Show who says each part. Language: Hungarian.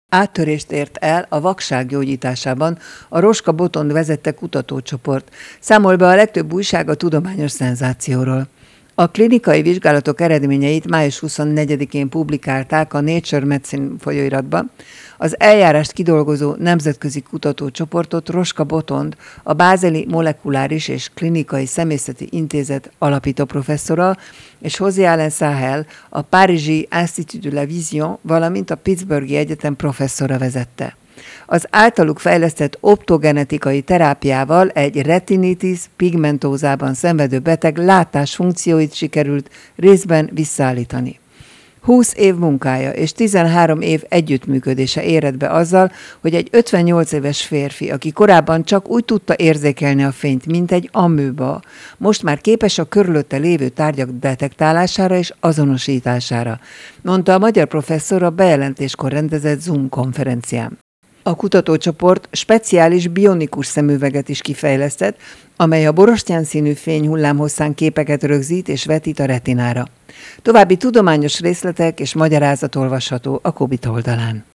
Speaker 1: Áttörést ért el a vakság gyógyításában a Roska Botond vezette kutatócsoport. Számol be a legtöbb újság a tudományos szenzációról. A klinikai vizsgálatok eredményeit május 24-én publikálták a Nature Medicine folyóiratban. Az eljárást kidolgozó nemzetközi kutatócsoportot Roska Botond, a Bázeli Molekuláris és Klinikai Szemészeti Intézet alapító professzora, és José Alain Sahel, a párizsi Institut de la Vision, valamint a Pittsburghi Egyetem professzora vezette. Az általuk fejlesztett optogenetikai terápiával egy retinitis pigmentózában szenvedő beteg látásfunkcióit sikerült részben visszaállítani. 20 év munkája és 13 év együttműködése érett be azzal, hogy egy 58 éves férfi, aki korábban csak úgy tudta érzékelni a fényt, mint egy amöba, most már képes a körülötte lévő tárgyak detektálására és azonosítására, mondta a magyar professzor a bejelentéskor rendezett Zoom konferencián. A kutatócsoport speciális bionikus szemüveget is kifejlesztett, amely a borostyán színű fény hullámhosszán képeket rögzít és vetít a retinára. További tudományos részletek és magyarázat olvasható a Kobit oldalán.